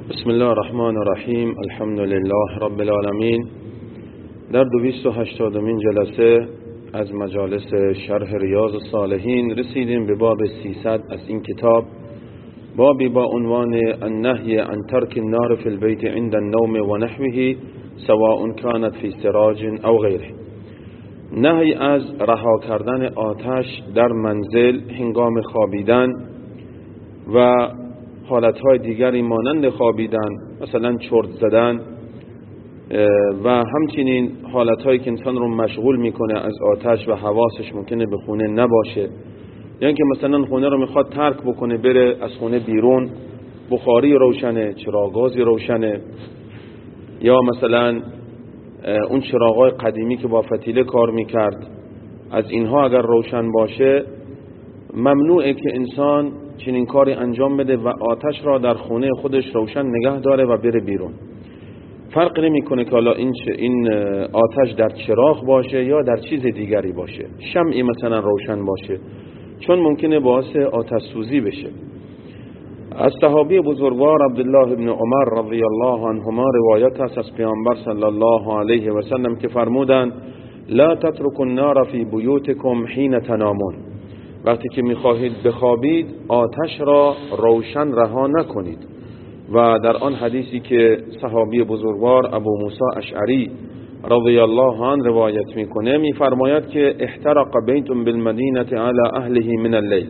بسم الله الرحمن الرحیم. الحمد لله رب العالمین. در 280مین جلسه از مجالس شرح ریاض الصالحین رسیدیم به باب 300 از این کتاب، بابی با عنوان النهی عن ترک النار فی البیت عند النوم و نحوه سواء كانت فی سراج او غیره. نهی از رها کردن آتش در منزل هنگام خوابیدن و حالتهای دیگری مانند خوابیدن، مثلا چرت زدن و همچنین حالتهایی که انسان رو مشغول میکنه از آتش و حواسش ممکنه به خونه نباشه، یعنی که مثلا خونه رو میخواد ترک بکنه بره از خونه بیرون، بخاری روشنه، چراغازی روشنه، یا مثلا اون چراغای قدیمی که با فتیله کار میکرد از اینها اگر روشن باشه، ممنوعه که انسان چنین کاری انجام بده و آتش را در خونه خودش روشن نگه داره و بره بیرون. فرق نمیکنه که حالا این آتش در چراغ باشه یا در چیز دیگری باشه، شمعی مثلا روشن باشه، چون ممکنه باعث آتش سوزی بشه. از صحابی بزرگوار عبدالله ابن عمر رضی الله عنهما روایت است از پیامبر صلی الله علیه و سلم که فرمودند: لا تتركوا النار فی بیوتکم حین تنامون. وقتی که میخواهید بخوابید آتش را روشن رها نکنید. و در آن حدیثی که صحابی بزرگوار ابو موسی اشعری رضی الله عنه روایت میکنه، میفرماید که احترق بیت بالمدینه علی اهله من اللیل.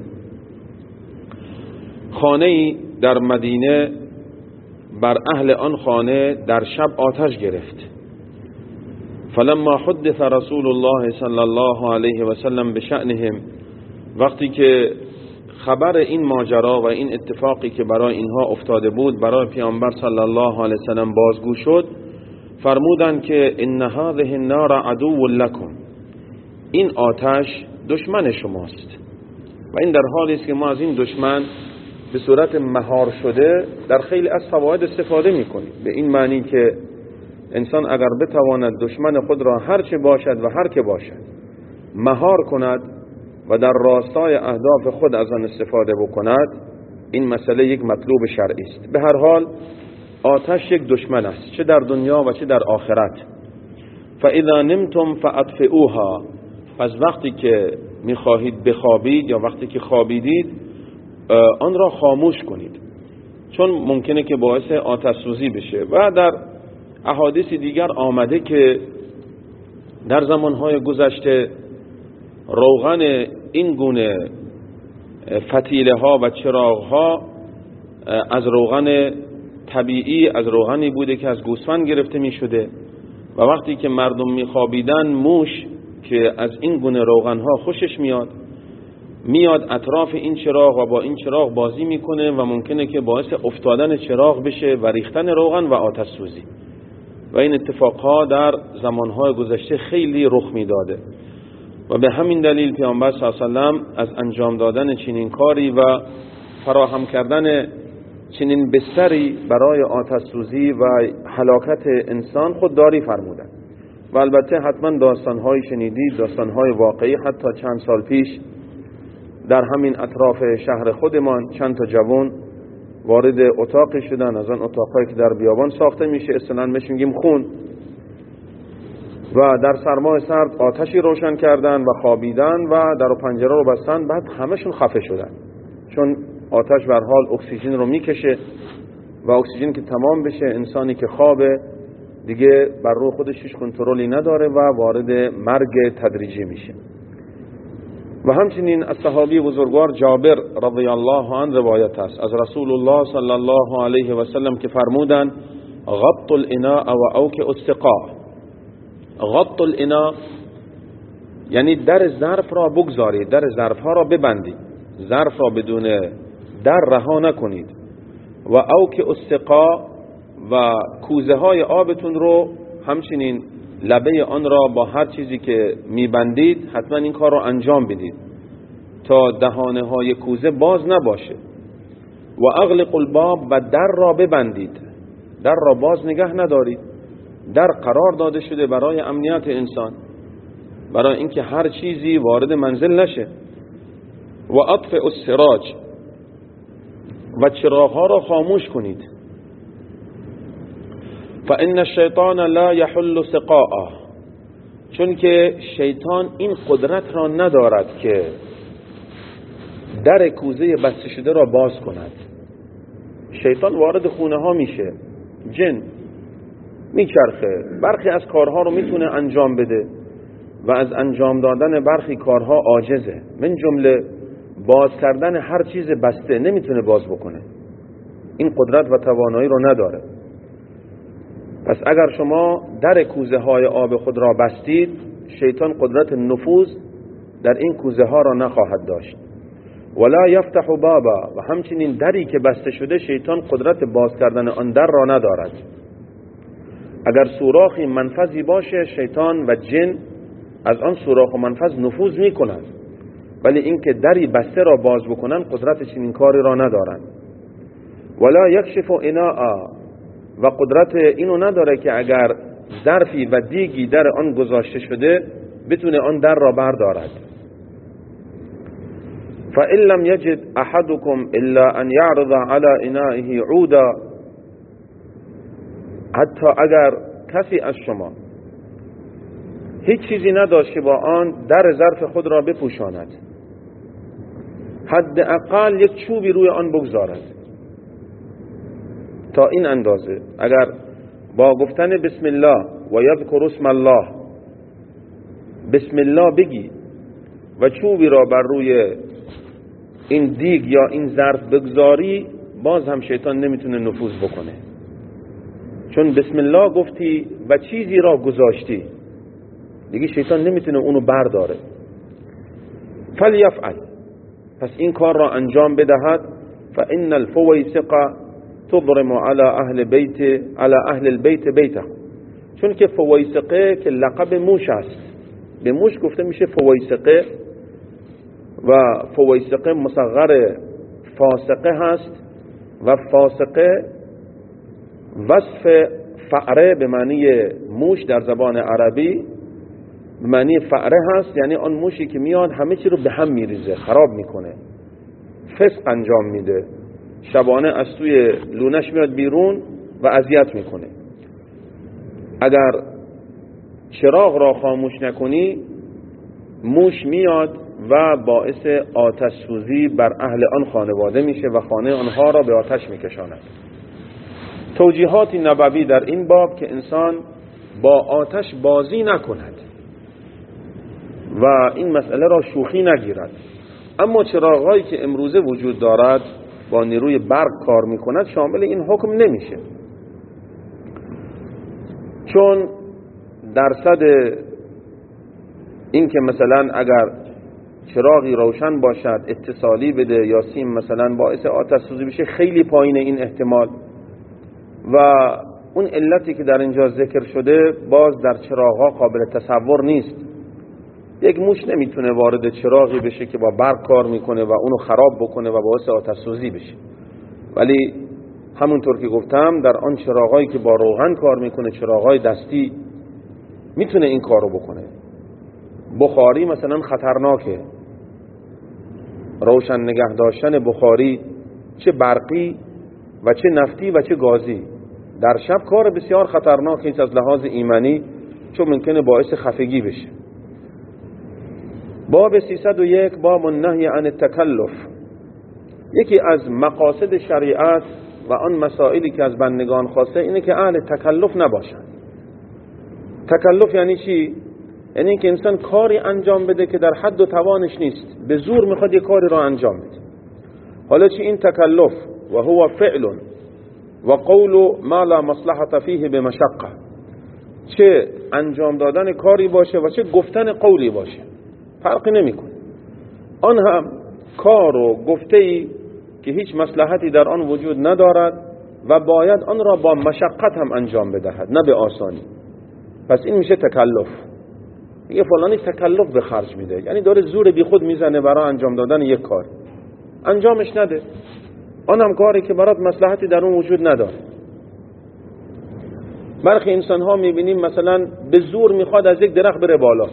خانه‌ای در مدینه بر اهل آن خانه در شب آتش گرفت. فلما حدث رسول الله صلی الله علیه و سلم بشأنهم، وقتی که خبر این ماجرا و این اتفاقی که برای اینها افتاده بود برای پیامبر صلی الله علیه و سلم بازگو شد، فرمودند که ان هذه النار عدو لكم، این آتش دشمن شماست. و این در حالی است که ما از این دشمن به صورت مهار شده در خیلی از فواید استفاده میکنیم، به این معنی که انسان اگر بتواند دشمن خود را هر چه باشد و هر که باشد مهار کند و در راستای اهداف خود از آن استفاده بکند، این مسئله یک مطلوب شرعی است. به هر حال آتش یک دشمن است، چه در دنیا و چه در آخرت. فاذا نمتم فاطفئوها، پس وقتی که میخواهید بخوابید یا وقتی که خوابیدید آن را خاموش کنید، چون ممکنه که باعث آتش سوزی بشه. و در احادیث دیگر آمده که در زمانهای گذشته روغن این گونه فتیله ها و چراغ ها از روغن طبیعی، از روغنی بوده که از گوسفند گرفته می شده و وقتی که مردم می خوابیدن موش که از این گونه روغن ها خوشش میاد اطراف این چراغ و با این چراغ بازی میکنه و ممکنه که باعث افتادن چراغ بشه و ریختن روغن و آتش سوزی. و این اتفاقها در زمانهای گذشته خیلی رخ میداده و به همین دلیل پیامبر صلی الله علیه و سلم از انجام دادن چنین کاری و فراهم کردن چنین بستری برای آتش سوزی و هلاکت انسان خودداری فرمودند. و البته حتما داستان‌های شنیدید، داستان‌های واقعی. حتی چند سال پیش در همین اطراف شهر خودمان چند تا جوان وارد اتاقی شدن از آن اتاقایی که در بیابان ساخته میشه، اصطلاحاً بهش میگیم خون، و در سرمای سرد آتشی روشن کردن و خوابیدن و در و پنجره رو بستن. بعد همشون خفه شدن، چون آتش به هر حال اکسیژن رو میکشه و اکسیژن که تمام بشه انسانی که خوابه دیگه بر روح خودش هیچ کنترلی نداره و وارد مرگ تدریجی میشه. و همچنین از صحابی بزرگوار جابر رضی الله عنه روایت است از رسول الله صلی الله علیه و سلم که فرمودند: غط الاناء و اوک السقا. غط الاناء یعنی در ظرف را بگذارید، در ظرف ها را ببندید، ظرف را بدون در رها نکنید. و اوک السقا و کوزه های آبتون رو همچنین لبه آن را با هر چیزی که میبندید حتما این کار رو انجام بدید تا دهانه های کوزه باز نباشه. و اغلق الباب، و در را ببندید، در را باز نگه ندارید. در قرار داده شده برای امنیت انسان، برای اینکه هر چیزی وارد منزل نشه. و اطفئ السراج، و چراغ ها را خاموش کنید. فإن الشیطان لا يحل سقاءه، چون که شیطان این قدرت را ندارد که در کوزه بسته شده را باز کند. شیطان وارد خونه ها میشه، جن میچرخه، برخی از کارها رو میتونه انجام بده و از انجام دادن برخی کارها عاجزه، من جمله باز کردن هر چیز بسته نمیتونه باز بکنه، این قدرت و توانایی رو نداره. پس اگر شما در کوزه های آب خود را بستید، شیطان قدرت نفوذ در این کوزه ها را نخواهد داشت. ولا یفتح بابا، و همچنین دری که بسته شده شیطان قدرت باز کردن آن در را ندارد. اگر سوراخی منفذی باشه، شیطان و جن از آن سوراخ و منفذ نفوذ می کنند، ولی اینکه دری بسته را باز بکنن قدرت چنین کاری را ندارند. ولا یکشف اناء، و قدرت اینو نداره که اگر ظرفی و دیگی در آن گذاشته شده بتونه آن در را بردارد. فإن لم يجد أحدكم إلا أن يعرض على إنائه عودا، حتی اگر کسی از شما هیچ چیزی نداشت که با آن در ظرف خود را بپوشاند، حداقل یک چوبی روی آن بگذارد. تا این اندازه اگر با گفتن بسم الله و یذکر اسم الله بسم الله بگی و چوبی را بر روی این دیگ یا این ظرف بگذاری، باز هم شیطان نمیتونه نفوذ بکنه، چون بسم الله گفتی و چیزی را گذاشتی، دیگه شیطان نمیتونه اونو برداره. فلیفعل، پس این کار را انجام بدهد. فإن الفویسقه تضرم على اهل البيت بیته، چون که فویسقه که لقب موش است، به موش گفته میشه فویسقه، و فویسقه مصغر فاسقه هست، و فاسقه وصف فعره به معنی موش در زبان عربی به معنی فعره هست، یعنی آن موشی که میاد همه چی رو به هم میریزه، خراب میکنه، فسق انجام میده، شبانه از توی لونش میاد بیرون و اذیت میکنه. اگر چراغ را خاموش نکنی، موش میاد و باعث آتش سوزی بر اهل آن خانواده میشه و خانه آنها را به آتش میکشاند. توجیهات نبوی در این باب که انسان با آتش بازی نکند و این مسئله را شوخی نگیرد. اما چراغایی که امروزه وجود دارد با نیروی برق کار میکند شامل این حکم نمیشه، چون درصد این که مثلا اگر چراغی روشن باشد اتصالی بده یا سیم مثلا باعث آتش سوزی بشه خیلی پایین این احتمال، و اون علتی که در اینجا ذکر شده باز در چراغ‌ها قابل تصور نیست. یک موش نمیتونه وارد چراغی بشه که با برق کار میکنه و اونو خراب بکنه و باعث آتش سوزی بشه، ولی همونطور که گفتم در آن چراغایی که با روغن کار میکنه، چراغای دستی، میتونه این کارو بکنه. بخاری مثلا خطرناکه، روشن نگه داشتن بخاری چه برقی و چه نفتی و چه گازی در شب کار بسیار خطرناکی است از لحاظ ایمانی، چون ممکنه باعث خفگی بشه. باب 301 باب النهی عن التکلف. یکی از مقاصد شریعت و آن مسائلی که از بندگان خواسته اینه که اهل تکلف نباشن. تکلف یعنی چی؟ یعنی اینکه انسان کاری انجام بده که در حد و توانش نیست، به زور میخواد یک کاری را انجام بده. حالا چی این تکلف؟ و هو فعل و قول ما لا مصلحت فیه بمشقه، چه انجام دادن کاری باشه و چه گفتن قولی باشه، فرقی نمیکنه. آن هم کار و گفته‌ای که هیچ مصلحتی در آن وجود ندارد و باید آن را با مشقت هم انجام بدهد، نه به آسانی. پس این میشه تکلف. یه فلانی تکلف به خرج میده، یعنی داره زور بی خود میزنه برای انجام دادن یک کار، انجامش نده. آن هم کاری که برات مصلحتی در اون وجود نداره. برخی انسان ها میبینیم مثلا به زور میخواد از یک درخت بره بالا،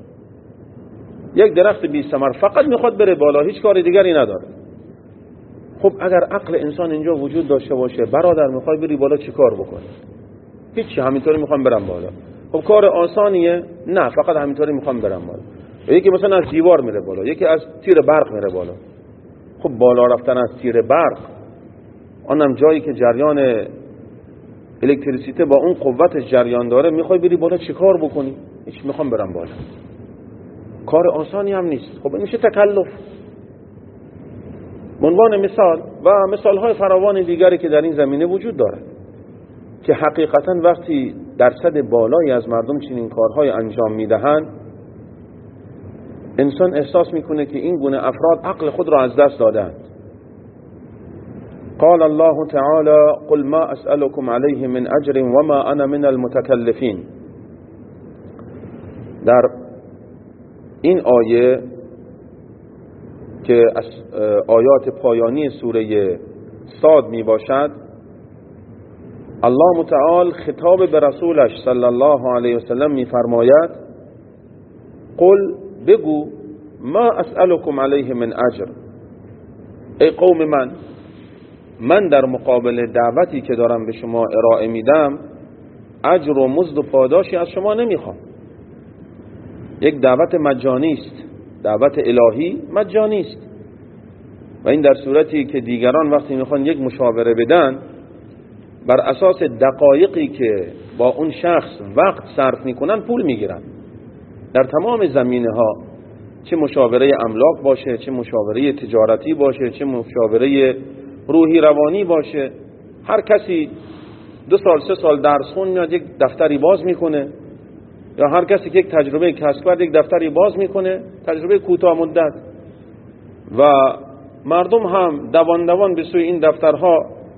یک درخت بی ثمر، فقط میخواد بره بالا، هیچ کار دیگری نداره. خب اگر عقل انسان اینجا وجود داشته باشه، برادر میخوای بری بالا چی کار بکنی؟ هیچی، همینطوری میخوام برم بالا. خب کار آسانیه؟ نه، فقط همینطوری میخوام برم بالا. یکی مثلا از دیوار میره بالا، یکی از تیر برق میره بالا. خب بالا رفتن از تیر برق، آنم جایی که جریان الکتریسیته با اون قوت جریان داره، میخوای بری بالا چیکار بکنی؟ هیچ، میخوام برم بالا. کار آسانی هم نیست. خب این میشه تکلف. به عنوان مثال و مثالهای فراوان دیگری که در این زمینه وجود داره که حقیقتا وقتی درصد بالایی از مردم چنین کارهای انجام میدهند، انسان احساس میکنه که این گونه افراد عقل خود را از دست دادند. قال الله تعالی قل ما اسألكم علیه من اجر وما انا من المتکلفین. در این آیه که از آیات پایانی سوره صاد می باشد، الله متعال خطاب به رسولش صلی الله علیه وسلم می فرماید قل، بگو، ما اسألكم علیه من اجر، ای قوم من در مقابل دعوتی که دارم به شما ارائه میدم اجر و مزد و پاداشی از شما نمیخوام. یک دعوت مجانی است، دعوت الهی مجانی است، و این در صورتی که دیگران وقتی میخوان یک مشاوره بدن بر اساس دقایقی که با اون شخص وقت صرف میکنن پول میگیرن. در تمام زمینه ها، چه مشاوره املاک باشه، چه مشاوره تجارتی باشه، چه مشاوره روحی روانی باشه، هر کسی 2 سال 3 سال درس خون میاد یک دفتری باز میکنه، یا هر کسی که یک تجربه کسب کرد یک دفتری باز میکنه، تجربه کوتاه مدت، و مردم هم دوان به سوی این دفترها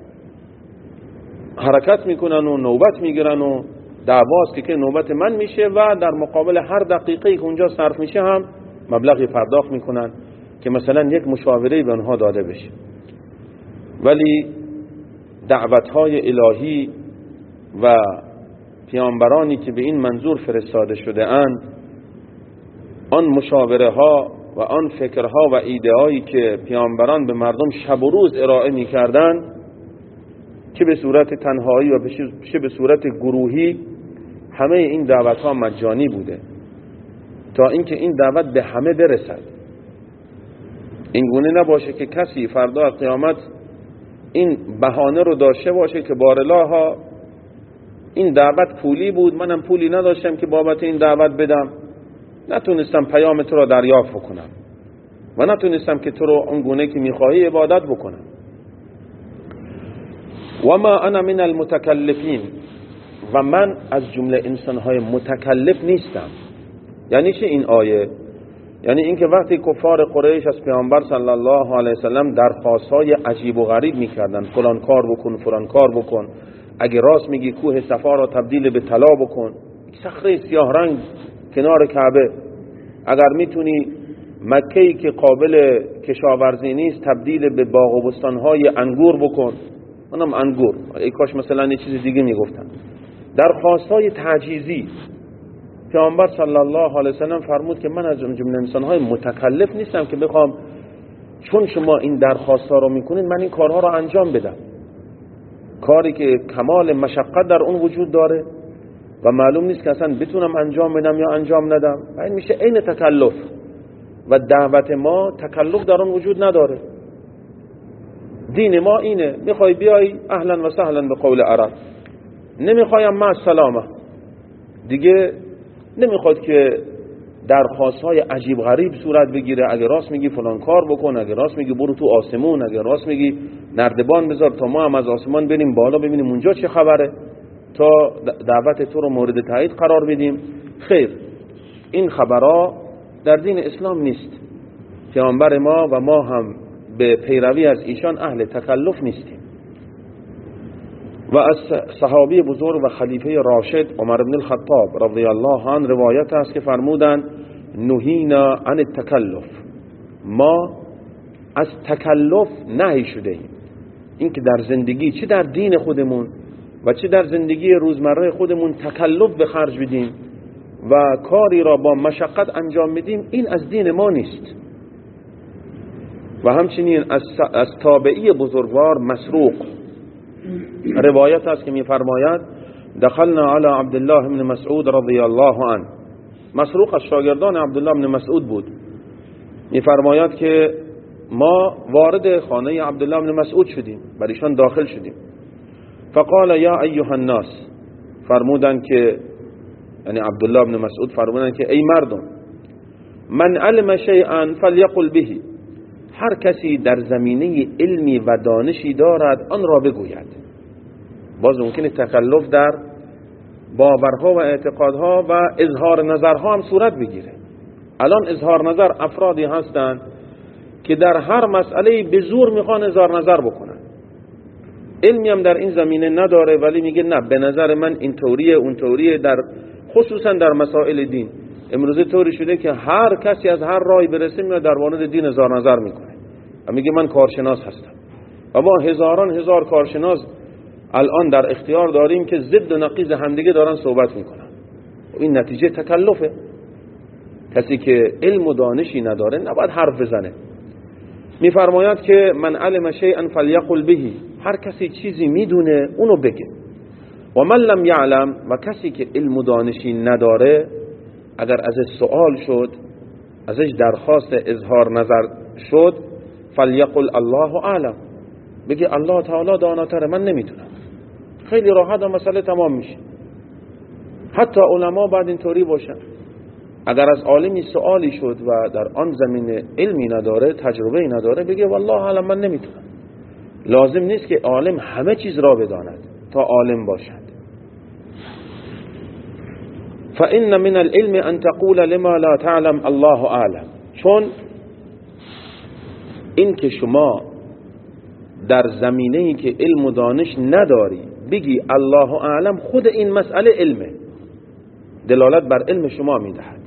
حرکت میکنن و نوبت میگیرن و دعواست که نوبت من میشه، و در مقابل هر دقیقه‌ای که اونجا صرف میشه هم مبلغی پرداخت میکنن که مثلا یک مشاوره به اونها داده بشه. ولی دعوت‌های الهی و پیامبرانی که به این منظور فرستاده شده اند، آن مشاوره ها و آن فکرها و ایده هایی که پیامبران به مردم شب و روز ارائه می کردن، چه به صورت تنهایی و چه به صورت گروهی، همه این دعوت ها مجانی بوده تا اینکه این دعوت به همه برسد. این گونه نباشه که کسی فردا قیامت این بهانه رو داشته باشه که بارلاها این دعوت پولی بود، منم پولی نداشتم که بابت این دعوت بدم، نتونستم پیام تو رو دریافت بکنم و نتونستم که تو رو اون گونه که میخواهی عبادت بکنم. و ما انا من المتکلفین، و من از جمله انسانهای متکلف نیستم. یعنی چه این آیه؟ یعنی اینکه وقتی کفار قریش از پیامبر صلی الله علیه وسلم درخواست‌های عجیب و غریب می‌کردن، فلان کار بکن، فلان کار بکن، اگه راست میگی کوه صفا را تبدیل به طلا بکن، صخره سیاه رنگ کنار کعبه، اگر میتونی مکه‌ای که قابل کشاورزی نیست تبدیل به باغ و بستان‌های انگور بکن، اونم انگور، ای کاش مثلا یه چیز دیگه میگفتن. درخواست‌های تعجیزی. پیامبر صلی الله علیه وسلم فرمود که من از جمله انسان‌های متکلف نیستم که بخوام چون شما این درخواست‌ها رو میکنید من این کارها رو انجام بدم، کاری که کمال مشقت در اون وجود داره و معلوم نیست که اصلا بتونم انجام بدم یا انجام ندم. این میشه عین تکلف، و دعوت ما تکلف در اون وجود نداره. دین ما اینه، میخوای بیای اهلا و سهلا به قول عرب، نمیخوایم مع السلامه. دیگه نمیخواد که درخواست‌های عجیب غریب صورت بگیره، اگه راست میگی فلان کار بکن، اگه راست میگی برو تو آسمون، اگه راست میگی نردبان بذار تا ما هم از آسمان بریم بالا ببینیم اونجا چه خبره تا دعوت تو رو مورد تایید قرار بدیم. خیر، این خبرها در دین اسلام نیست. پیامبر ما و ما هم به پیروی از ایشان اهل تکلف نیستیم. و از صحابی بزرگ و خلیفه راشد عمر بن الخطاب رضی الله عنه روایت است که فرمودند نهینا عن التکلف، ما از تکلف نهی شده ایم. این که در زندگی چه در دین خودمون و چه در زندگی روزمره خودمون تکلف به خرج بدیم و کاری را با مشقت انجام بدیم، این از دین ما نیست. و همچنین از تابعی بزرگوار مسروق روایت است که می‌فرماید دخلنا على عبد الله بن مسعود رضی الله عنه. مسروق از شاگردان عبدالله بن مسعود بود. میفرماید که ما وارد خانه عبدالله بن مسعود شدیم، بر ایشان داخل شدیم. فقال یا ایها الناس، فرمودن که یعنی عبدالله بن مسعود فرمودن که ای مردم، من علم شیئا فلیقل به، هر کسی در زمینه علمی و دانشی دارد آن را بگوید. باز ممکنه تکلف در باورها و اعتقادها و اظهار نظرها هم صورت بگیره. الان اظهار نظر افرادی هستند که در هر مسئله به زور میخوان اظهار نظر بکنن، علمی هم در این زمینه نداره ولی میگه نه به نظر من این طوریه اون طوریه، در خصوصا در مسائل دین. امروزه طوری شده که هر کسی از هر راهی برسه میاد در مورد دین اظهار نظر میکنه و میگه من کارشناس هستم. و ما هزاران هزار کارشناس الان در اختیار داریم که ضد و نقیض همدیگه دارن صحبت میکنن. این نتیجه تکلفه. کسی که علم و دانشی نداره نباید حرف بزنه. میفرماید که من علم شیئا فلیقل به، هر کسی چیزی میدونه اونو بگه. و من لم یعلم، و کسی که علم و دانشی نداره اگر ازش سوال شد، ازش درخواست اظهار نظر شد، فلیقل الله اعلم، بگه الله تعالی داناتره، من نمیتونم. خیلی راحت و مسئله تمام میشه. حتی علما باید اینطوری باشن. اگر از عالمی سوالی شد و در آن زمینه علمی نداره، تجربه نداره، بگه والله اعلم من نمیتونم. لازم نیست که عالم همه چیز را بداند تا عالم باشد. فإن من العلم ان تقول لما لا تعلم الله اعلم، چون این که شما در زمینه‌ای که علم و دانش نداری بگی الله اعلم، خود این مسئله علمه، دلالت بر علم شما میدهد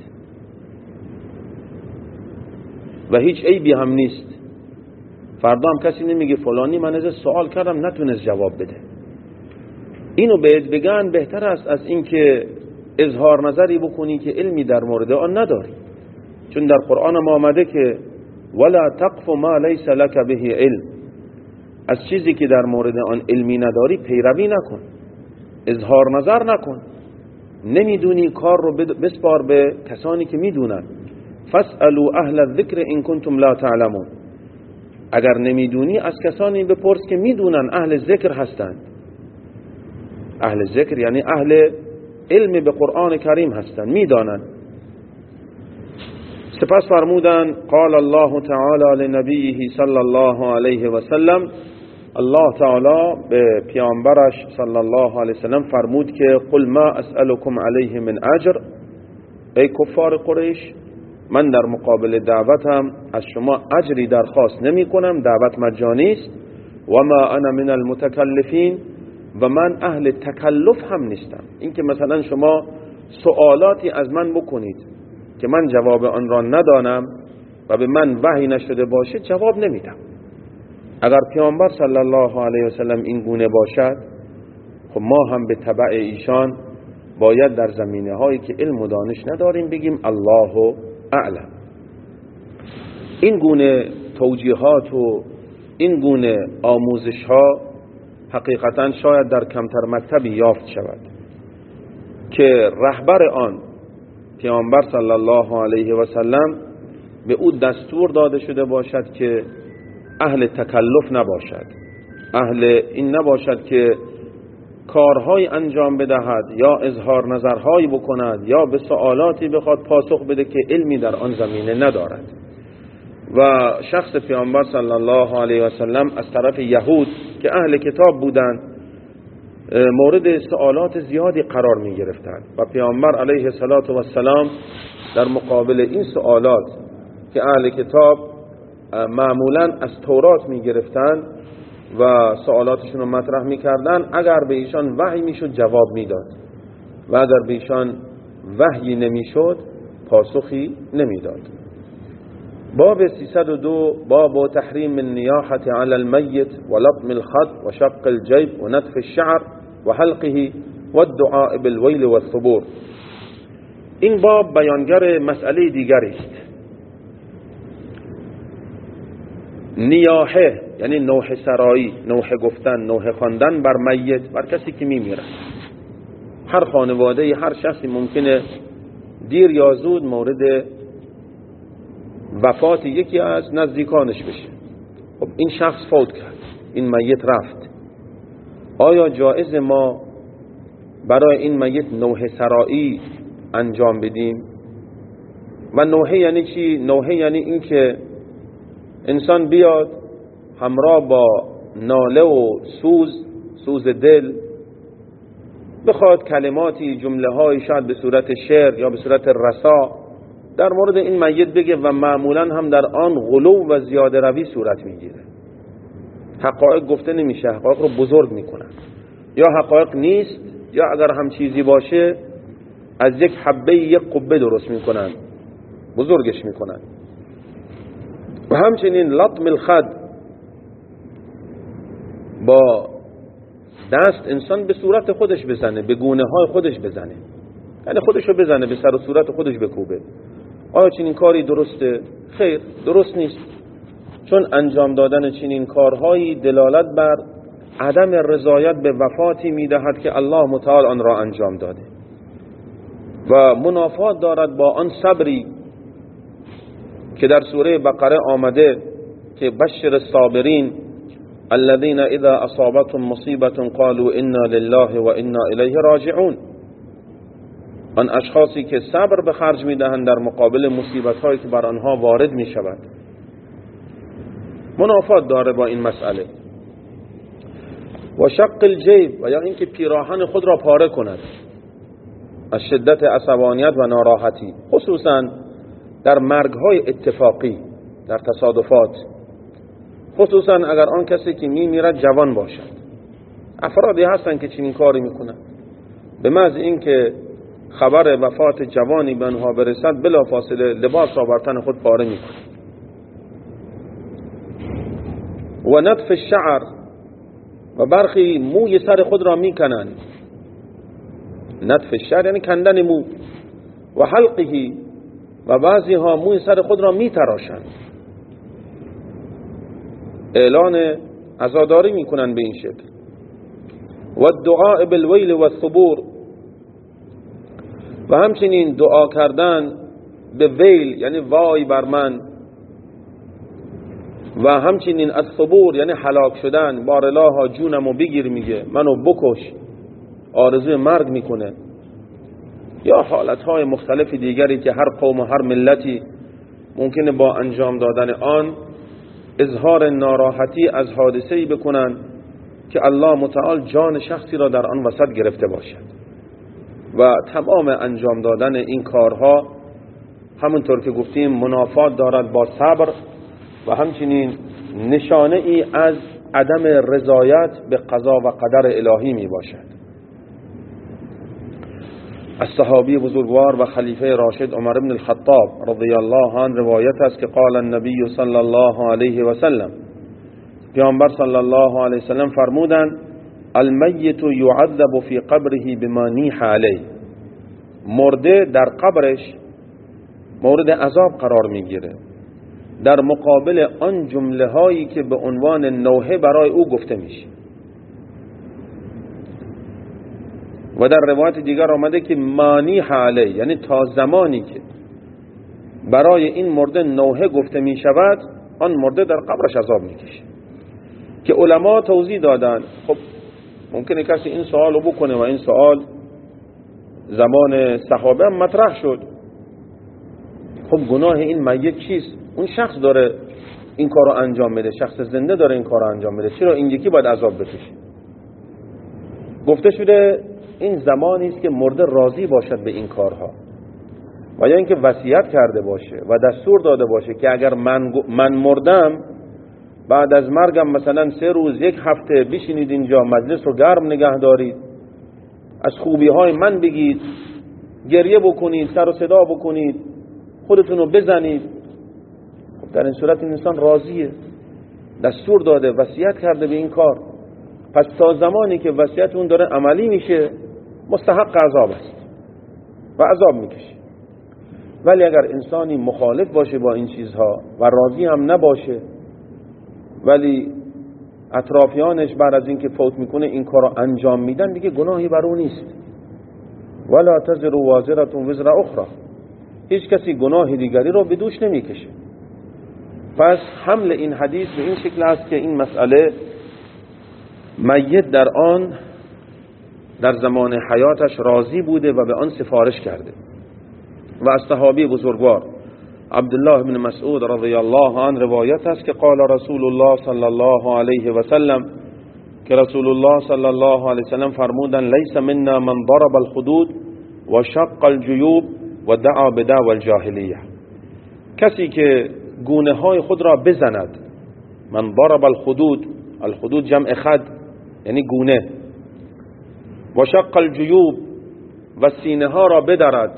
و هیچ عیبی هم نیست. فردا هم کسی نمیگه فلانی من ازش سوال کردم نتونست جواب بده. اینو بهت بگن بهتر است از اینکه اظهار نظری بکنی که علمی در مورد آن نداری. چون در قرآن ما آمده که ولا تقف ما لیس لك به علم، از چیزی که در مورد آن علمی نداری پیروی نکن، اظهار نظر نکن. نمیدونی کار رو بسپار به کسانی که میدونن. فاسألوا اهل الذکر ان کنتم لا تعلمون، اگر نمیدونی از کسانی بپرس که میدونن، اهل ذکر هستند. اهل ذکر یعنی اهل علم به قرآن کریم هستند، میدانند. سپس فرمودن قال الله تعالی لنبیه صلی الله علیه و سلم، الله تعالی به پیامبرش صلی الله علیه و سلم فرمود که قل ما اسألكم علیه من اجر، ای کفار قریش من در مقابل دعوتم از شما اجری درخواست نمی کنم، دعوت مجانی است. و ما انا من المتکلفین، و من اهل تکلف هم نیستم. این که مثلا شما سوالاتی از من بکنید که من جواب آن را ندانم و به من وحی نشده باشه جواب نمیدم. اگر پیامبر صلی الله علیه و سلم این گونه باشد، خب ما هم به تبع ایشان باید در زمینه هایی که علم و دانش نداریم بگیم الله اعلم. این گونه توجیهات و این گونه آموزش ها حقیقتا شاید در کمتر مکتبی یافت شود که رهبر آن پیامبر صلی الله علیه و سلم به او دستور داده شده باشد که اهل تکلف نباشد، اهل این نباشد که کارهای انجام بدهد یا اظهار نظرهایی بکند یا به سوالاتی بخواد پاسخ بده که علمی در آن زمینه ندارد. و شخص پیامبر صلی الله علیه و سلم از طرف یهود که اهل کتاب بودند مورد سوالات زیادی قرار می گرفتند و پیامبر علیه السلام در مقابل این سوالات که اهل کتاب معمولا از تورات می گرفتند و سوالاتشون رو مطرح می کردن، اگر به ایشان وحی می شد جواب می داد و اگر به ایشان وحی نمی شد پاسخی نمی داد. باب 302 باب تحریم النیاحة علی المیت و لطم الخد و شق الجیب و نتف الشعر و حلقه و الدعاء بالویل و الثبور. این باب بیانگر مسئله دیگری است. نیاحه یعنی نوح سرایی، نوح گفتن، نوح خواندن بر میت، بر کسی که میمیره. هر خانواده، هر شخصی ممکنه دیر یا زود مورد وفات یکی از نزدیکانش بشه. خب این شخص فوت کرد، این میت رفت، آیا جایز ما برای این میت نوحه سرایی انجام بدیم؟ و نوحه یعنی چی؟ نوحه یعنی این که انسان بیاد همراه با ناله و سوز دل بخواد کلماتی، جمله های شاید به صورت شعر یا به صورت رسا در مورد این میت بگه و معمولا هم در آن غلو و زیاده روی صورت میگیره. حقایق گفته نمیشه، حقایق رو بزرگ میکنن، یا حقایق نیست، یا اگر هم چیزی باشه از یک حبه یک قبه درست میکنن، بزرگش میکنن. و همچنین لطم الخد، با دست انسان به صورت خودش بزنه، به گونه های خودش بزنه، یعنی خودشو بزنه، به سر و صورت خودش بکوبه. آیا چنین کاری درسته؟ خیر، درست نیست، چون انجام دادن چنین کارهایی دلالت بر عدم رضایت به وفاتی میدهد که الله متعال آن را انجام داده و منافات دارد با آن صبری که در سوره بقره آمده که بشر الصابرین الذين اذا اصابتهم مصیبة قالوا انا لله و انا الیه راجعون. آن اشخاصی که صبر به خرج میدهند در مقابل مصیبت هایی که بر آنها وارد می شود. منافات داره با این مسئله. و شق الجیب، و یا اینکه پیراهن خود را پاره کند از شدت عصبانیت و ناراحتی، خصوصا در مرگ های اتفاقی، در تصادفات، خصوصا اگر آن کسی که میمیرد جوان باشد. افرادی هستن که چنین کاری میکنن، به محض اینکه خبر وفات جوانی به آنها برسد بلافاصله لباس را بر تن خود پاره میکنند. و نتف الشعر، و برخی موی سر خود را میکنند. نتف الشعر یعنی کندن مو. و حلقه، و بعضی ها موی سر خود را میتراشند، اعلان عزاداری میکنند به این شکل. و الدعاء بالویل و الثبور، و همچنین دعا کردن به ویل یعنی وای بر من، و همچنین الثبور یعنی هلاک شدن، بار الها جونمو بگیر، میگه منو بکش، آرزوی مرگ میکنه. یا حالتهای مختلف دیگری که هر قوم و هر ملتی ممکنه با انجام دادن آن اظهار ناراحتی از حادثه‌ای بکنن که الله متعال جان شخصی را در آن وسط گرفته باشد. و تمام انجام دادن این کارها همونطور که گفتیم منافات دارد با صبر و همچنین نشانه ای از عدم رضایت به قضا و قدر الهی می باشد. از صحابی بزرگوار و خلیفه راشد عمر بن الخطاب رضی الله عنه روایت است که قال النبی صلی الله علیه و سلم، پیامبر صلی الله علیه و سلم فرمودند المیت یعذب فی قبره بما نیح علیه، مرده در قبرش مورد عذاب قرار میگیره در مقابل آن جمله هایی که به عنوان نوحه برای او گفته میشه. و در روایت دیگر آمده که مانیح علیه، یعنی تا زمانی که برای این مرده نوحه گفته می شود آن مرده در قبرش عذاب میکشه. که علما توضیح دادن. خب ممکنه کسی این سوال رو بکنه و این سوال زمان صحابه هم مطرح شد، خب گناه این میت چیست؟ اون شخص داره این کار رو انجام میده، شخص زنده داره این کار رو انجام میده، چرا این یکی باید عذاب بکشه؟ گفته شده این زمانی است که مرده راضی باشد به این کارها و یا اینکه وصیت کرده باشه و دستور داده باشه که اگر من مردم بعد از مرگم مثلا 3 روز 1 هفته بشینید اینجا مجلس رو گرم نگه دارید، از خوبی های من بگید، گریه بکنید، سر و صدا بکنید، خودتون رو بزنید. خب در این صورت این انسان راضیه، دستور داده، وصیت کرده به این کار، پس تا زمانی که وصیت اون داره عملی میشه مستحق عذاب است و عذاب میکشه. ولی اگر انسانی مخالف باشه با این چیزها و راضی هم نباشه ولی اطرافیانش بعد از اینکه فوت میکنه این کارو انجام میدن، دیگه گناهی بر اون نیست. ولا تزر وازرة وزر اخرى، هیچ کسی گناه دیگری رو به دوش نمیکشه. پس حمل این حدیث به این شکل است که این مسئله میت در آن در زمان حیاتش راضی بوده و به آن سفارش کرده. و از صحابی بزرگوار عبدالله بن مسعود رضی الله عنه روایت است که قال رسول الله صلی الله علیه و سلم، که رسول الله صلی الله علیه و سلم فرمودن لیس منا من ضرب الخدود و شق الجیوب و دعا بدعوى الجاهلیه، کسی که گونه های خود را بزند، من ضرب الخدود، الخدود جمع خد یعنی گونه، و شق الجیوب و سینه ها را بدرد،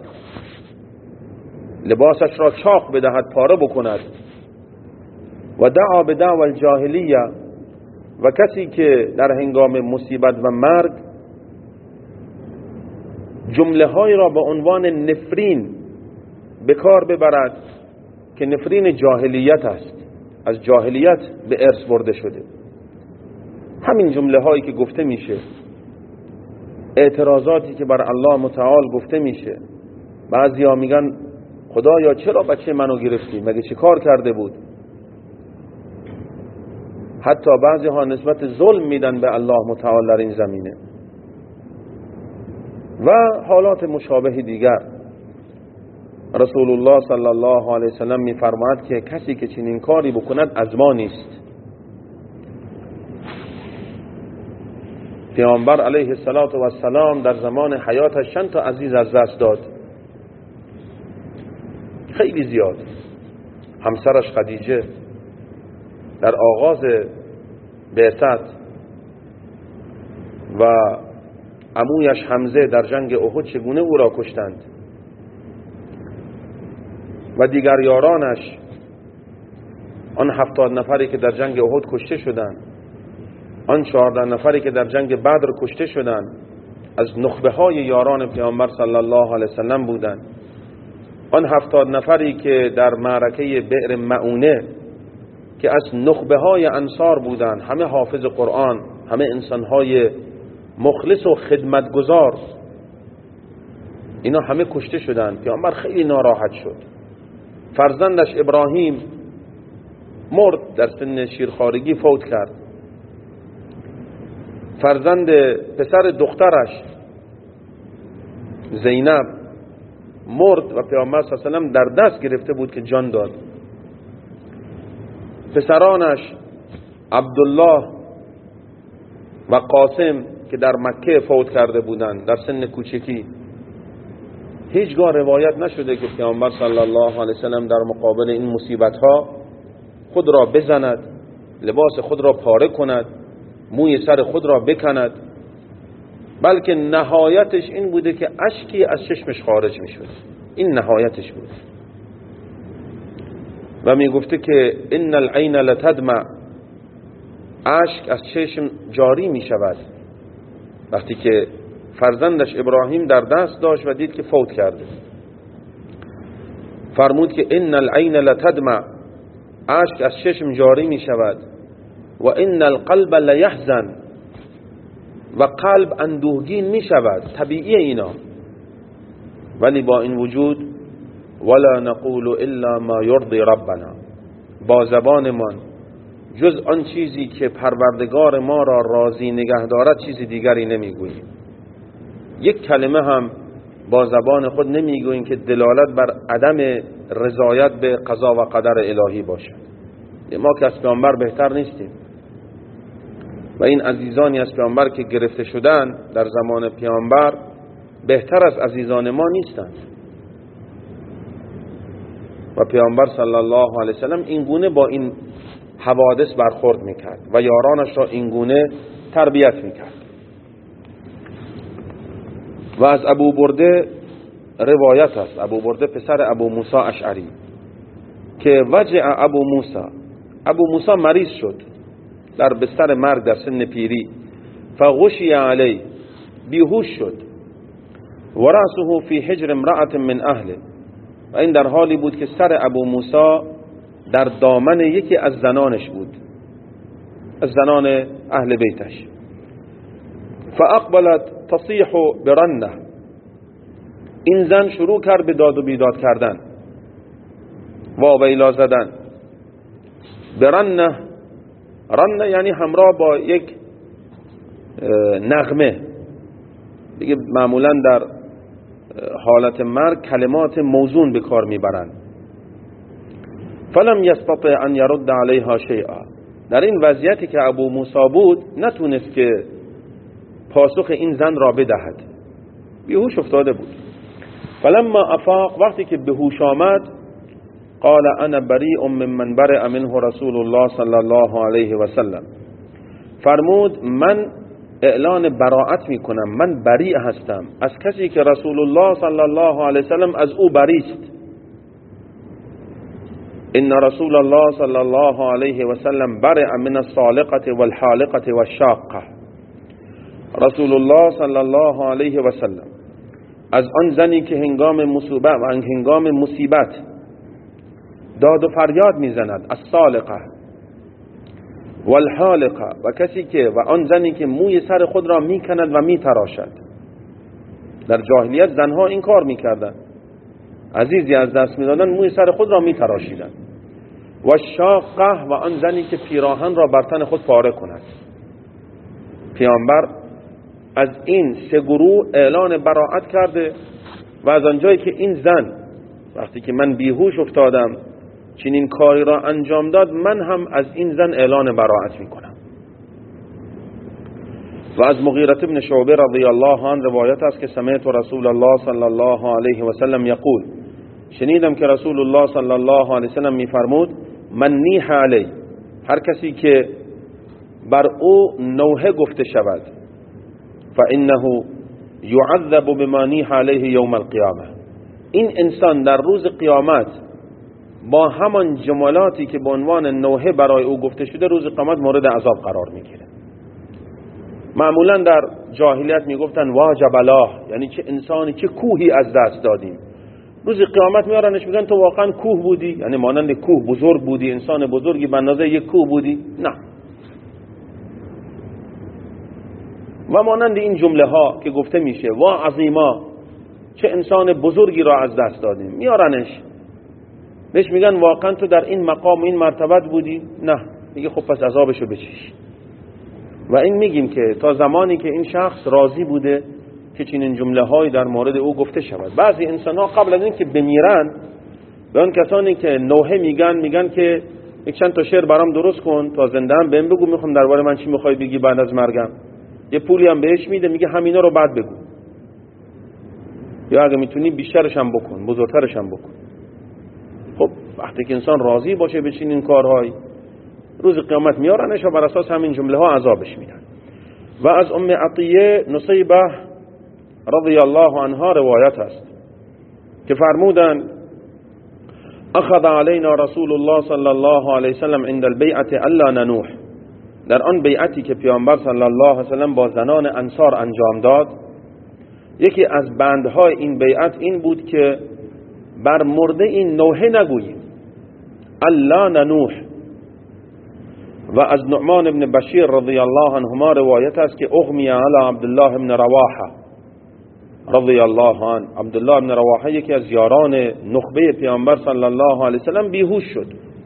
لباسش را چاق بدهد، پاره بکند، و دعا بدعوى الجاهلیه و کسی که در هنگام مصیبت و مرگ جمله های را به عنوان نفرین به کار ببرد که نفرین جاهلیت است، از جاهلیت به ارث برده شده. همین جمله هایی که گفته میشه، اعتراضاتی که بر الله متعال گفته میشه، بعضیا میگن خدایا چرا بچه منو گرفتی، مگه چه کار کرده بود؟ حتی بعضی ها نسبت ظلم میدن به الله متعال در این زمینه و حالات مشابه دیگر. رسول الله صلی الله علیه وسلم میفرماید که کسی که چنین کاری بکند از ما نیست. پیامبر علیه السلام در زمان حیاتش چند تا عزیز از دست داد، خیلی زیاد. همسرش خدیجه در آغاز بعثت و عمویش حمزه در جنگ احد چگونه او را کشتند و دیگر یارانش، آن 70 نفری که در جنگ احد کشته شدند، آن 14 نفری که در جنگ بدر کشته شدند از نخبه های یاران پیامبر صلی الله علیه وسلم بودند، آن 70 نفری که در معرکه بئر معونه که از نخبه های انصار بودند، همه حافظ قرآن، همه انسان های مخلص و خدمتگزار، اینا همه کشته شدند. پیامبر خیلی ناراحت شد. فرزندش ابراهیم مرد، در سن شیرخوارگی فوت کرد. فرزند پسر دخترش زینب مرد و پیامبر صلی الله علیه و سلم در دست گرفته بود که جان داد. پسرانش عبدالله و قاسم که در مکه فوت کرده بودند در سن کوچکی. هیچگاه روایت نشده که پیامبر صلی الله علیه و سلم در مقابل این مصیبت ها خود را بزند، لباس خود را پاره کند، موی سر خود را بکند، بلکه نهایتش این بوده که اشکی از چشمش خارج می شود. این نهایتش بود و می گفته که ان العین لتدمع، اشک از چشم جاری می شود. وقتی که فرزندش ابراهیم در دست داشت و دید که فوت کرده، فرمود که ان العین لتدمع، اشک از چشم جاری می شود، و ان القلب لیحزن، و قلب اندوهگین می شود، طبیعی اینا. ولی با این وجود ولا نقول الا ما یرضی ربنا، با زبانمان جز آن چیزی که پروردگار ما را راضی نگه دارد چیزی دیگری نمیگوییم. یک کلمه هم با زبان خود نمیگوییم که دلالت بر عدم رضایت به قضا و قدر الهی باشد. ما که از پیامبر بهتر نیستیم و این عزیزانی از پیامبر که گرفته شدن در زمان پیامبر بهتر از عزیزان ما نیستند. و پیامبر صلی الله علیه وسلم این گونه با این حوادث برخورد میکرد و یارانش را این گونه تربیت میکرد. و از ابو برده روایت است، ابو برده پسر ابو موسی اشعری، که وجع ابو موسی مریض شد در بستر مرگ در سن پیری، فغشی علی، بیهوش شد، و رأسه فی حجر امرأة من اهله، و این در حالی بود که سر ابو موسی در دامن یکی از زنانش بود، از زنان اهل بیتش. فاقبلت تصیح برنه، این زن شروع کرد به داد و بیداد کردن، واویلا زدن. برنه، رنه یعنی همراه با یک نغمه دیگه، معمولا در حالت مرگ کلمات موزون به کار میبرند. فلم یستطع ان یرد علیها شیئا، در این وضعیتی که ابو موسی بود نتونست که پاسخ این زن را بدهد، بیهوش افتاده بود. فلما افاق، وقتی که به هوش آمد، قال انا بریء ممن برئ منه رسول الله صلی الله علیه و سلم، فرمود من اعلان براءت میکنم، من بریء هستم از کسی که رسول الله صلی الله علیه و سلم از او بری است. ان رسول الله صلی الله علیه و سلم برئ من الصالقه والحالقه والشاقه، رسول الله صلی الله علیه و سلم از آن زنی که هنگام مصیبت و هنگام مصیبت داد و فریاد میزند، الصالقه والحالقه، و کسی که و آن زنی که موی سر خود را میکند و میتراشد. در جاهلیت زنها این کار میکردند، عزیزی از دست میدادن موی سر خود را میتراشیدن. و شاقه، و آن زنی که پیراهن را بر تن خود پاره کند. پیامبر از این سه گروه اعلان براءت کرده و از آنجایی که این زن وقتی که من بیهوش افتادم چنین کاری را انجام داد، من هم از این زن اعلان براءت میکنم. و از مغیرة بن شعبه رضی الله عنه روایت است که سمعت رسول الله صلی الله علیه و سلم یقول، شنیدم که رسول الله صلی الله علیه و سلم میفرمود، من نیح علی، هر کسی که بر او نوحه گفته شود، فانه یعذب بما نیح علیه یوم القیامه، این انسان در روز قیامت با همان جملاتی که به عنوان نوحه برای او گفته شده روز قیامت مورد عذاب قرار میگیره. معمولا در جاهلیت میگفتن واجب الله، یعنی چه انسانی چه کوهی از دست دادیم. روز قیامت میارنش میگن تو واقعا کوه بودی، یعنی مانند کوه بزرگ بودی، انسان بزرگی به اندازه یک کوه بودی. نه. و مانند این جمله ها که گفته میشه وا عظیما، چه انسان بزرگی را از دست دادیم، میارنش بهش میگن واقعا تو در این مقام و این مرتبت بودی؟ نه. میگه خب پس عذابشو بچش. و این میگیم که تا زمانی که این شخص راضی بوده که چنین جمله های در مورد او گفته شود. بعضی انسان ها قبل از این که بمیرن به آن کسانی که نوحه میگن که یک چند تا شعر برام درست کن تا زنده هم بهم بگو، میخوام درباره من چی میخوای بگی بعد از مرگم. یه پولی هم بهش میده، میگه همینا رو بعد بگو، یا اگه میتونی بیشترش هم بکن، بزرگترش هم بکن. خب وقتی که انسان راضی باشه به چنین کارهای، روز قیامت میارنش و بر اساس همین جمله ها عذابش میدن. و از ام عطیه نصیبه رضی الله عنها روایت است که فرمودند اخذ علینا رسول الله صلی الله علیه وسلم عند البیعه الا ننوح، در آن بیعتی که پیامبر صلی الله علیه وسلم با زنان انصار انجام داد، یکی از بندهای این بیعت این بود که بر مرده این نوحه نگوییم، الا ننوح. و از نعمان ابن بشیر رضی الله عنهما روایت است که اغمی علی عبدالله ابن رواحه رضی الله عنه، عبدالله ابن رواحه یکی از یاران نخبه پیامبر صلی الله علیه وسلم بیهوش شد،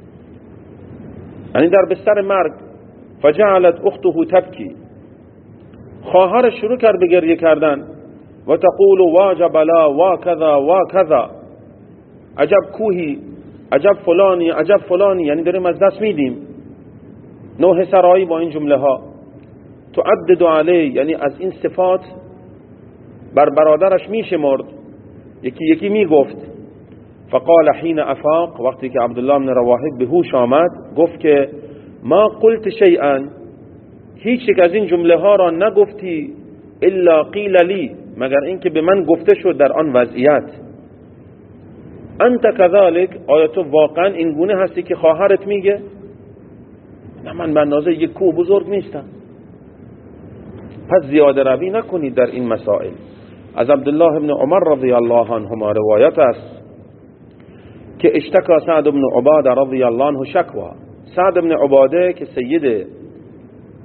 یعنی در بستر مرگ. فجعلت اخته تبکی، خواهرش شروع کرد به گریه کردن و تقول واجب لا و کذا و کذا، عجب کوهی، عجب فلانی، عجب فلانی، یعنی داریم از دست میدیم. نوح سرایی با این جمله ها. تعدد علیه، یعنی از این صفات بر برادرش میشمرد، یکی یکی میگفت. فقال حین افاق، وقتی که عبدالله بن رواحه به هوش آمد گفت که ما قلت شیئا، هیچ یک از این جمله ها را نگفتی الا قیل لی، مگر اینکه به من گفته شد در آن وضعیت. انت کذالک، آیا تو واقعا این گونه هستی که خواهرت میگه؟ نه، من به اندازه یک کوه بزرگ نیستم. پس زیاده روی نکنید در این مسائل. از عبدالله ابن عمر رضی الله عنهما روایت است که اشتکا سعد بن عباده رضی الله عنه شکوا، سعد بن عباده که سید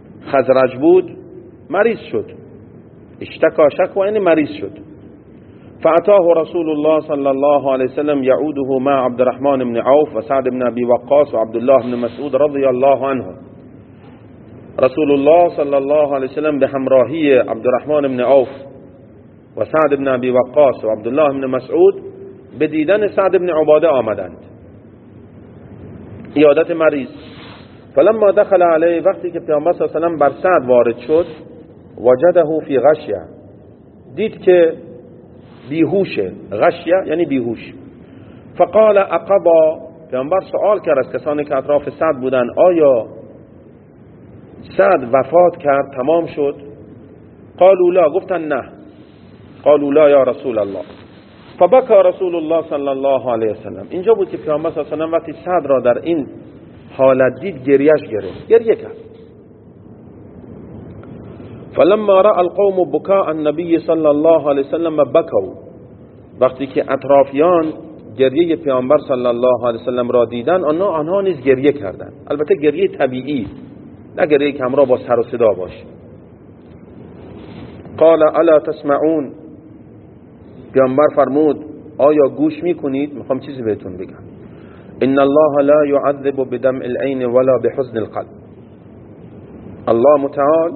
خزرج بود مریض شد. اشتکا شکوا یعنی مریض شد. فأتاه رسول الله صلى الله عليه وسلم يعوده مع عبد الرحمن بن عوف وسعد بن أبي وقاص وعبد الله بن مسعود رضي الله عنهم. رسول الله صلى الله عليه وسلم به همراهی عبد الرحمن بن عوف و سعد بن ابی وقاص و عبدالله بن مسعود به دیدن سعد بن عباده آمدند، عیادت مریض. فلما دخل علیه، وقتی که پیامبر صلی الله علیه و سلم بر سعد وارد شد، وجده فی غشیه، دید که بیهوشه. غشیه یعنی بیهوش. فقال اقبا، پیامبر سوال کرد از کسانی که اطراف سعد بودن، آیا سعد وفات کرد، تمام شد؟ قالوا لا، گفتن نه. قالوا لا یا رسول الله. فبكى رسول الله صلی الله علیه وسلم. اینجا بود که پیامبر صلی الله علیه و سلم وقتی سعد را در این حالت دید گریهش گرفت، گریه کرد. فلما رأى القوم بكاء النبي صلی الله علیه وسلم بكوا، وقتی که اطرافیان گریه پیامبر صلی الله علیه وسلم را دیدن، آنها نیز گریه کردند. البته گریه طبیعی، نه گریه که همراه با سر و صدا باشه. قال الا تسمعون، پیامبر فرمود آیا گوش میکنید؟ میخوام چیزی بهتون بگم. ان الله لا يعذب بدمع العين ولا بحزن القلب. الله متعال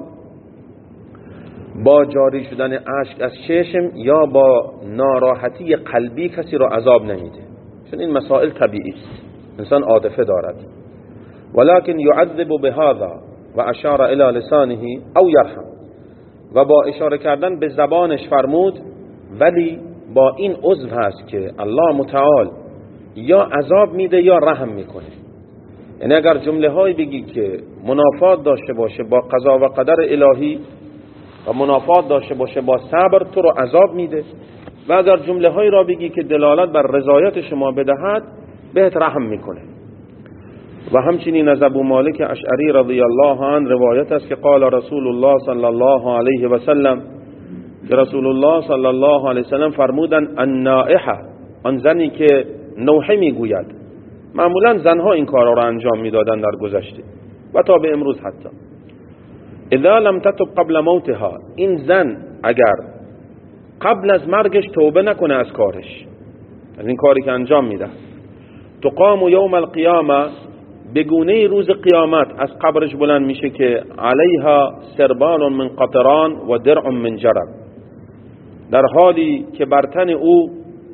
با جاری شدن اشک از چشم یا با ناراحتی قلبی کسی را عذاب نمیده، چون این مسائل طبیعی است، انسان عاطفه دارد. ولكن يعذب بهذا و اشار الى لسانه او يرحم، و با اشاره کردن به زبانش فرمود ولی با این عضو هست که الله متعال یا عذاب میده یا رحم میکنه. یعنی اگر جمله هایی بگی که منافات داشته باشه با قضا و قدر الهی و منافات داشته باشه با صبر، تو رو عذاب میده، و اگر جمله هایی را بگی که دلالت بر رضایت شما بدهد، بهت رحم میکنه. و همچنین از ابو مالک اشعری رضی الله عنه روایت است که قال رسول الله صلی الله علیه و سلم، که رسول الله صلی الله علیه و سلم فرمودن النائحه، آن زنی که نوحه میگوید. معمولا زنها این کارا را انجام میدادن در گذشته و تا به امروز حتی. اذا لم تتب قبل موتها، این زن اگر قبل از مرگش توبه نکنه از کارش، از این کاری که انجام میده، تقام یوم القیامه، بگونه روز قیامت از قبرش بلند میشه که علیها سربال من قطران و درع من جرب، در حالی که بر تن او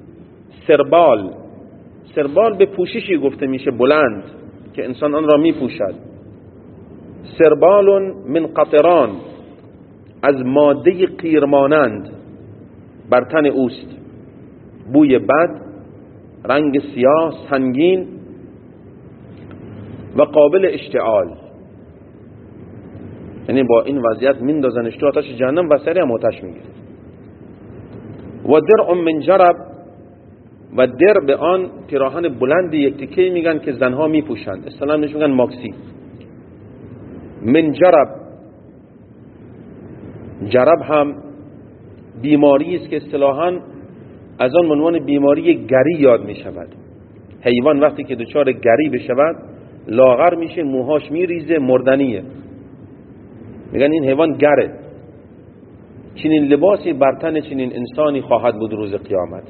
سربال به پوششی گفته میشه بلند که انسان آن را میپوشد. سربال من قطران، از ماده قیرمانند بر تن اوست، بوی بد، رنگ سیاه سنگین و قابل اشتعال. یعنی با این وضعیت میندازنش تو آتش جهنم و سری هم آتش میگیره. و درع من جرب، و در به آن پیراهن بلند یک تکه میگن که زنها میپوشند، اصطلاحاً نش میگن ماکسی. من جرب هم بیماری است که اصطلاحاً از آن عنوان بیماری گری یاد میشود. حیوان وقتی که دچار گری بشود لاغر میشه، موهاش میریزه، مردنیه، میگن این حیوان گره. چنین لباسی بر تن چنین انسانی خواهد بود روز قیامت.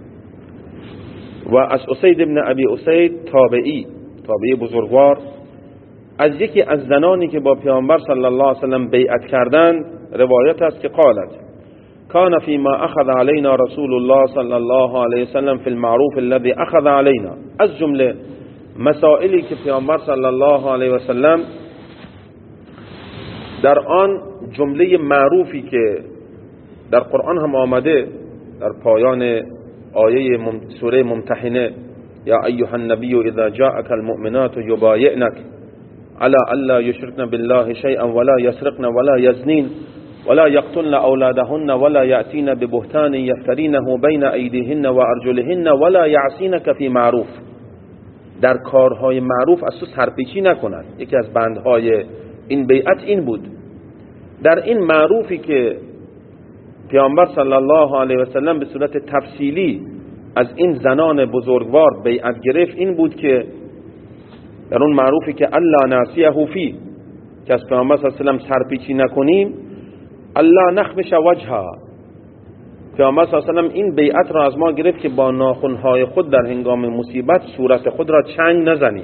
و از اسید ابن ابی اسید تابعی بزرگوار، از یکی از زنانی که با پیامبر صلی الله علیه و سلم بیعت کردند روایت است که قالت کان فيما اخذ علينا رسول الله صلی الله علیه و سلم فی المعروف الذي اخذ علينا، از جمله مسائلی که پیامبر صلی الله علیه و سلم در آن جمله معروفی که در قرآن هم آمده در پایان آیه سوره ممتحنه، یا ایها النبی اذا جاءك المؤمنات یبایعنک على الا یشرکن بالله شیئا ولا یسرقن ولا یزنین ولا یقتلن اولادهن ولا یأتین ببهتان یفترینه بین ایدیهن و ارجلهن ولا یعصینک فی معروف، در کارهای معروف از تو سرپیچی نکنند. یکی از بندهای این بیعت این بود. در این معروفی که پیامبر صلی الله علیه و سلم به صورت تفصیلی از این زنان بزرگوار بیعت گرفت این بود که در اون معروفی که الله ناسیه فی، که از پیامبر صلی الله علیه و سلم سرپیچی نکنیم، الله نخمش وجهها، پیامبر صلی الله علیه و سلم این بیعت را از ما گرفت که با ناخنهای خود در هنگام مصیبت صورت خود را چنگ نزنیم،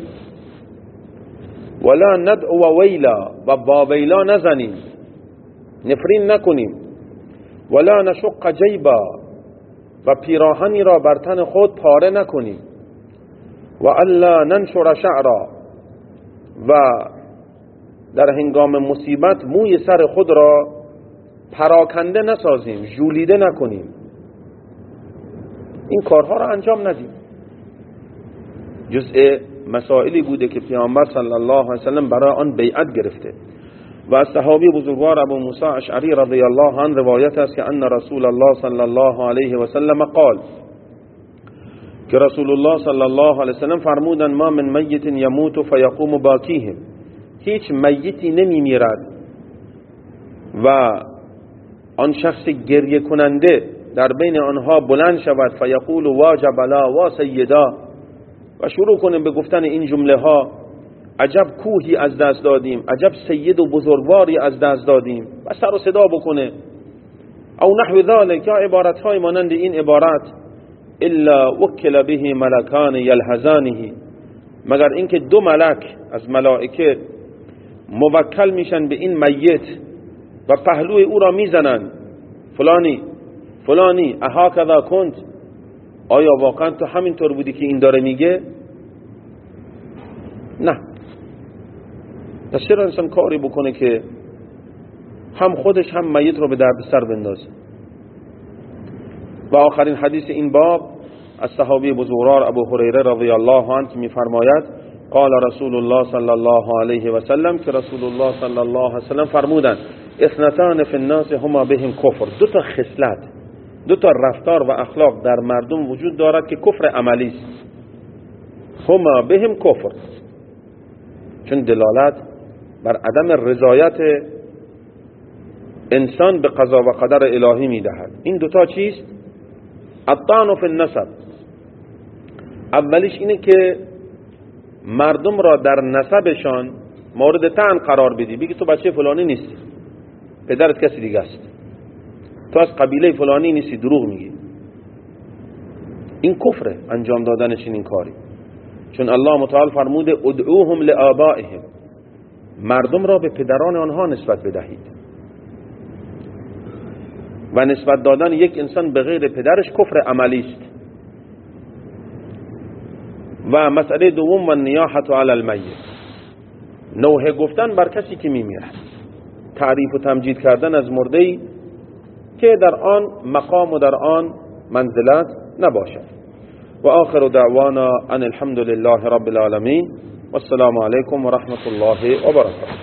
ولا ندعو ویلا و با ویلا نزنیم، نفرین نکنیم، ولا نشق جیبا و پیراهنی را بر تن خود پاره نکنیم، و الا ننشر شعرا و در هنگام مصیبت موی سر خود را پراکنده نسازیم، ژولیده نکنیم. این کارها را انجام ندیم. جزء مسائلی بوده که پیامبر صلی الله علیه و سلم برای آن بیعت گرفته. و از صحابی بزرگوار ابو موسی اشعری رضی الله عنه روایت است که ان رسول الله صلی الله علیه و سلم قال، که رسول الله صلی الله علیه و سلم فرمودند ما من میت یموت فیقوم باکیهم، هیچ میتی نمی میرد و آن شخص گریه کننده در بین آنها بلند شود فیقول واجب لا و سیدا و شروع کنیم به گفتن این جمله ها: عجب کوهی از دست دادیم، عجب سید و بزرگواری از دست دادیم، و سر و صدا بکنه. او نحو ذلك، یا عبارت های مانند این عبارت: الا وکل به ملکان یلحظانه، مگر اینکه دو ملک از ملائکه موکل میشن به این میت و پهلوی او را میزنن: فلانی فلانی اهاکذا کنت، آیا واقعا تو همینطور بودی که این داره میگه؟ نه. پس چرا انسان کاری بکنه که هم خودش هم میت رو به درد سر بندازه؟ و آخرین حدیث این باب از صحابی بزرگوار ابو هریره رضی الله عنه که میفرماید قال رسول الله صلی الله علیه و سلم، که رسول الله صلی الله علیه و سلم فرمودند: اثنتان فی الناس هما بهم کفر، دو تا خصلت، دو تا رفتار و اخلاق در مردم وجود دارد که کفر عملی است. هما بهم کفر، چون دلالت بر عدم رضایت انسان به قضا و قدر الهی میدهد. این دوتا چیست؟ الطعن فی النسب، اولیش اینه که مردم را در نسبشان مورد طعن قرار بدی، بگی تو بچه فلانی نیستی، پدرت کسی دیگه است، تو از قبیله فلانی نیستی، دروغ میگی. این کفره انجام دادنش این کاری، چون الله متعال فرموده ادعوهم لآبائهم، مردم را به پدران آنها نسبت بدهید. و نسبت دادن یک انسان به غیر پدرش کفر عملی است. و مسئله دوم و نیاحت علی المیت، نوحه گفتن بر کسی که میمیرد، تعریف و تمجید کردن از مرده‌ای که در آن مقام و در آن منزلت نباشد. و آخر دعوانا ان الحمد لله رب العالمین و السلام علیکم و رحمت الله و برکاته.